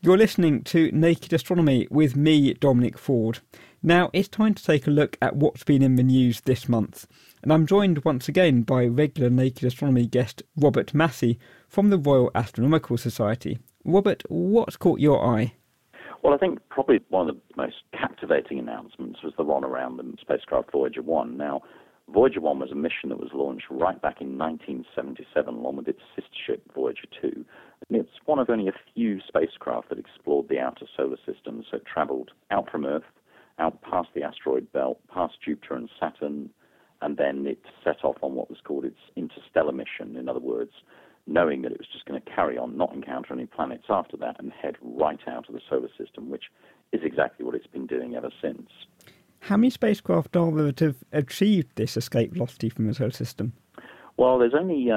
You're listening to Naked Astronomy with me, Dominic Ford. Now, it's time to take a look at what's been in the news this month. And I'm joined once again by regular Naked Astronomy guest Robert Massey from the Royal Astronomical Society. Robert, what's caught your eye? Well, I think probably one of the most captivating announcements was the run around the spacecraft Voyager 1. Now, Voyager 1 was a mission that was launched right back in 1977 along with its sister ship Voyager 2. And it's one of only a few spacecraft that explored the outer solar system, so it travelled out from Earth, out past the asteroid belt, past Jupiter and Saturn, and then it set off on what was called its interstellar mission. In other words, knowing that it was just going to carry on, not encounter any planets after that, and head right out of the solar system, which is exactly what it's been doing ever since. How many spacecraft are there that have achieved this escape velocity from the solar system? Well, there's only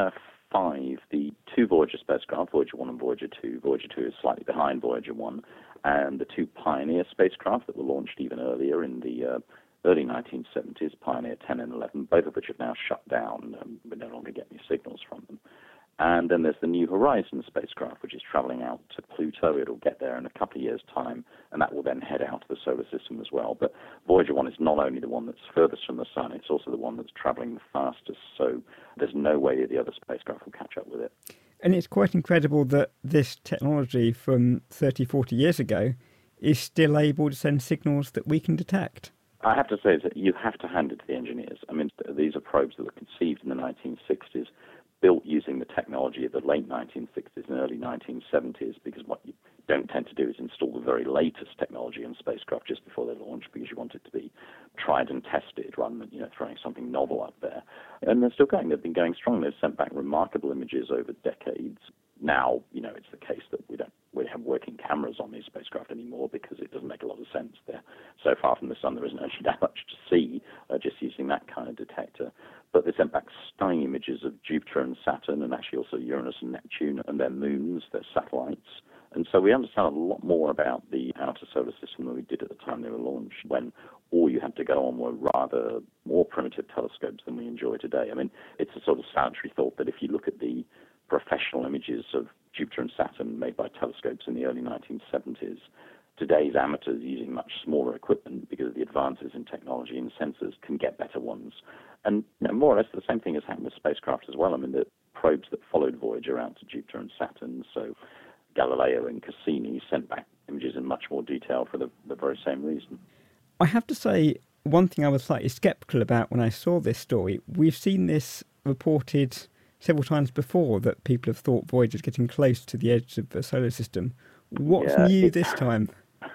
5. The 2 Voyager spacecraft, Voyager 1 and Voyager 2. Voyager 2 is slightly behind Voyager 1. And the 2 Pioneer spacecraft that were launched even earlier in the early 1970s, Pioneer 10 and 11, both of which have now shut down. We no longer get any signals from them. And then there's the New Horizons spacecraft, which is traveling out to Pluto. It'll get there in a couple of years' time, and that will then head out to the solar system as well. But Voyager 1 is not only the one that's furthest from the Sun, it's also the one that's traveling the fastest, so there's no way the other spacecraft will catch up with it. And it's quite incredible that this technology from 30, 40 years ago is still able to send signals that we can detect. I have to say that you have to hand it to the engineers. I mean, these are probes that were conceived in the 1960s, built using the technology of the late 1960s and early 1970s, because what you don't tend to do is install the very latest technology in spacecraft just before they launch, because you want it to be tried and tested rather than, throwing something novel up there. And they're still going. They've been going strong. They've sent back remarkable images over decades. Now, it's the case that we don't really have working cameras on these spacecraft anymore because it doesn't make a lot of sense. They're so far from the Sun, there isn't actually that much to see just using that kind of detector. But they sent back stunning images of Jupiter and Saturn, and actually also Uranus and Neptune and their moons, their satellites. And so we understand a lot more about the outer solar system than we did at the time they were launched, when all you had to go on were rather more primitive telescopes than we enjoy today. I mean, it's a sort of salutary thought that if you look at the professional images of Jupiter and Saturn made by telescopes in the early 1970s, today's amateurs using much smaller equipment because of the advances in technology and sensors can get better ones. And more or less the same thing has happened with spacecraft as well. I mean, the probes that followed Voyager out to Jupiter and Saturn, so Galileo and Cassini, sent back images in much more detail for the very same reason. I have to say, one thing I was slightly sceptical about when I saw this story, we've seen this reported several times before, that people have thought Voyager's getting close to the edge of the solar system. What's new this time?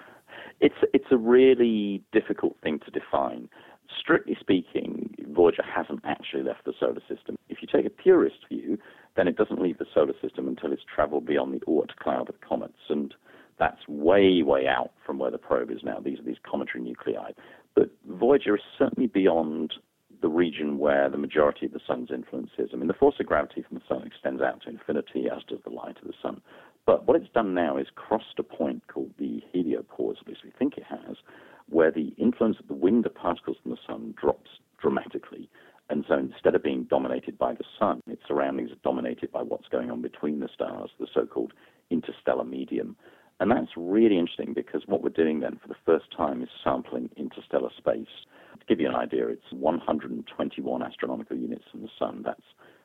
It's a really difficult thing to define. Strictly speaking, Voyager hasn't actually left the solar system. If you take a purist view, then it doesn't leave the solar system until it's travelled beyond the Oort cloud of comets, and that's way, way out from where the probe is now. These are these cometary nuclei. But Voyager is certainly beyond the region where the majority of the Sun's influence is. I mean, the force of gravity from the Sun extends out to infinity, as does the light of the Sun. But what it's done now is crossed a point called the heliopause, at least we think it has, where the influence of the wind of particles from the Sun drops dramatically. And so instead of being dominated by the Sun, its surroundings are dominated by what's going on between the stars, the so-called interstellar medium. And that's really interesting because what we're doing then for the first time is sampling interstellar space. To give you an idea, it's 121 astronomical units from the Sun. That's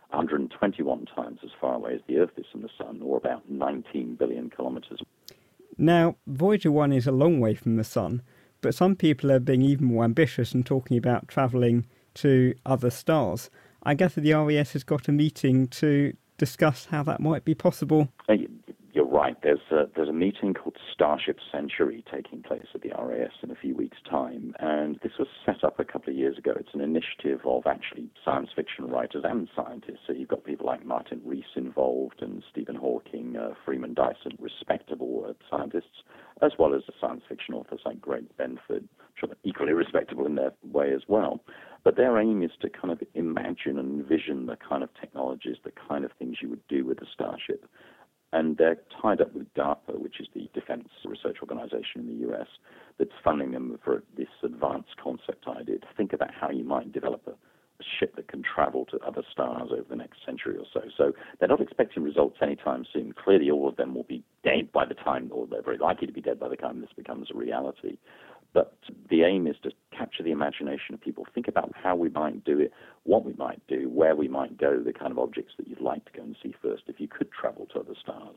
121 times as far away as the Earth is from the Sun, or about 19 billion kilometres. Now, Voyager 1 is a long way from the Sun, but some people are being even more ambitious and talking about travelling to other stars. I gather the RAS has got a meeting to discuss how that might be possible. You're right. There's a meeting called Starship Century taking place at the RAS in a few weeks' time, and this was set up a couple of years ago. It's an initiative of actually science fiction writers and scientists. So you've got people like Martin Rees involved and Stephen Hawking, Freeman Dyson, respectable scientists, as well as the science fiction authors like Greg Benford, which are equally respectable in their way as well. But their aim is to kind of imagine and envision the kind of technologies, the kind of things you would do with a starship. And they're tied up with DARPA, which is the defense research organization in the US, that's funding them for this advanced concept idea to think about how you might develop a ship that can travel to other stars over the next century or so. So they're not expecting results anytime soon. Clearly, all of them will be dead by the time, or they're very likely to be dead by the time this becomes a reality. But the aim is to capture the imagination of people, think about how we might do it, what we might do, where we might go, the kind of objects that you'd like to go and see first if you could travel to other stars.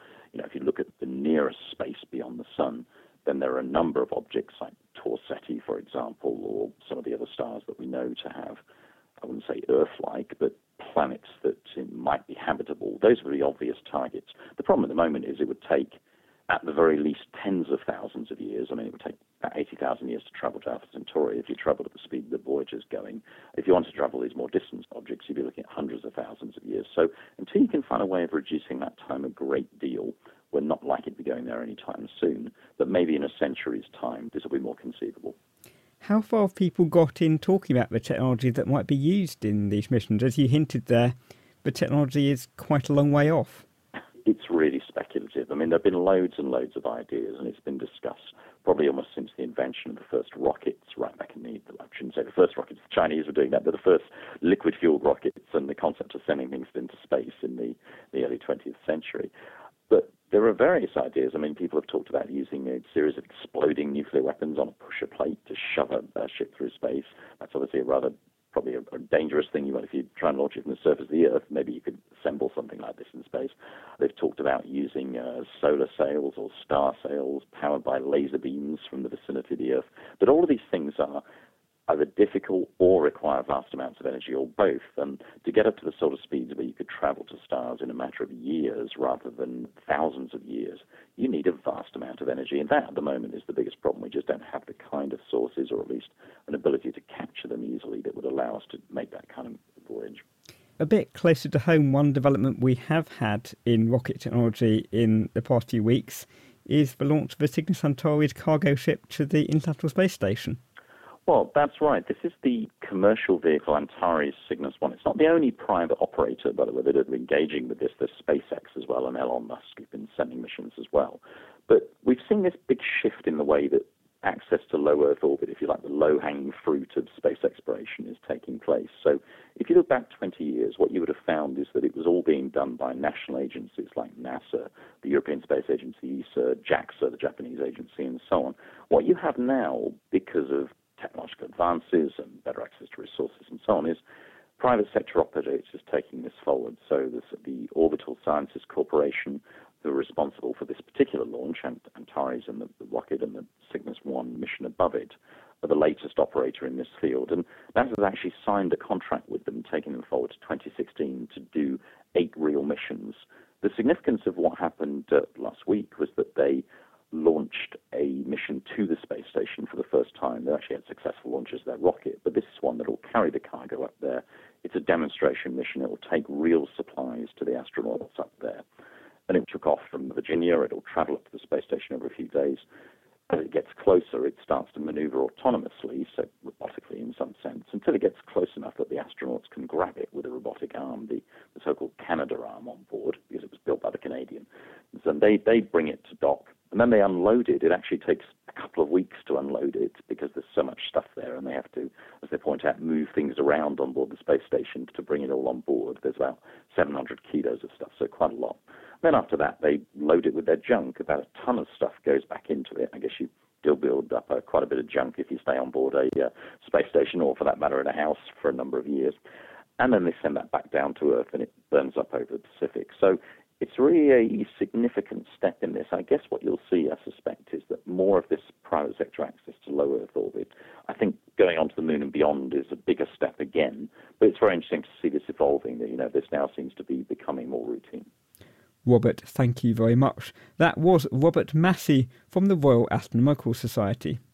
If you look at the nearest space beyond the sun, then there are a number of objects like Torsetti, for example, or some of the other stars that we know to have, I wouldn't say Earth-like, but planets that might be habitable. Those are the obvious targets. The problem at the moment is it would take, at the very least, tens of thousands of years. It would take about 80,000 years to travel to Alpha Centauri if you traveled at the speed that Voyager's going. If you want to travel these more distant objects, you'd be looking at hundreds of thousands of years. So until you can find a way of reducing that time a great deal, we're not likely to be going there anytime soon. But maybe in a century's time, this will be more conceivable. How far have people got in talking about the technology that might be used in these missions? As you hinted there, the technology is quite a long way off. It's really speculative. There have been loads and loads of ideas, and it's been discussed probably almost since the invention of the first rockets, right back in I shouldn't say the first rockets, the Chinese were doing that, but the first liquid-fueled rockets and the concept of sending things into space in the early 20th century. But there are various ideas. People have talked about using a series of exploding nuclear weapons on a pusher plate to shove a ship through space. That's obviously probably a dangerous thing. If you try and launch it from the surface of the Earth, maybe you could assemble something like this in space. They've talked about using solar sails or star sails powered by laser beams from the vicinity of the Earth. But all of these things are either difficult or require vast amounts of energy, or both. And to get up to the sort of speeds where you could travel to stars in a matter of years rather than thousands of years, you need a vast amount of energy. And that, at the moment, is the biggest problem. We just don't have the kind of sources, or at least an ability to capture them easily, that would allow us to make that kind of voyage. A bit closer to home, one development we have had in rocket technology in the past few weeks is the launch of the Cygnus Centauri's cargo ship to the International Space Station. Well, that's right. This is the commercial vehicle Antares Cygnus 1. It's not the only private operator, by the way, that are engaging with this. There's SpaceX as well, and Elon Musk has been sending missions as well. But we've seen this big shift in the way that access to low Earth orbit, if you like, the low-hanging fruit of space exploration is taking place. So if you look back 20 years, what you would have found is that it was all being done by national agencies like NASA, the European Space Agency, ESA, JAXA, the Japanese agency, and so on. What you have now, because of technological advances and better access to resources and so on, is private sector operators taking this forward. So there's the Orbital Sciences Corporation, who are responsible for this particular launch, and Antares and the rocket and the Cygnus 1 mission above it are the latest operator in this field. And NASA has actually signed a contract with them, taking them forward to 2016 to do 8 real missions. The significance of what happened last week was that they launched a mission to the space station for the first time. They actually had successful launches of their rocket, but this is one that will carry the cargo up there. It's a demonstration mission. It will take real supplies to the astronauts up there. And it took off from Virginia. It will travel up to the space station over a few days. As it gets closer, it starts to maneuver autonomously, so robotically in some sense, until it gets close enough that the astronauts can grab it with a robotic arm, the so-called Canadarm on board, because it was built by the Canadian. So they bring it to dock, and then they unload it. It actually takes a couple of weeks to unload it because there's so much stuff there, and they have to, as they point out, move things around on board the space station to bring it all on board. There's about 700 kilos of stuff, so quite a lot. Then after that, they load it with their junk. About a ton of stuff goes back into it. I guess you still build up quite a bit of junk if you stay on board a space station, or for that matter in a house for a number of years. And then they send that back down to Earth, and it burns up over the Pacific. So it's really a significant step in this. I guess what you'll see, I suspect, is that more of this private sector access to low Earth orbit. I think going on to the moon and beyond is a bigger step again, but it's very interesting to see this evolving. This now seems to be becoming more routine. Robert, thank you very much. That was Robert Massey from the Royal Astronomical Society.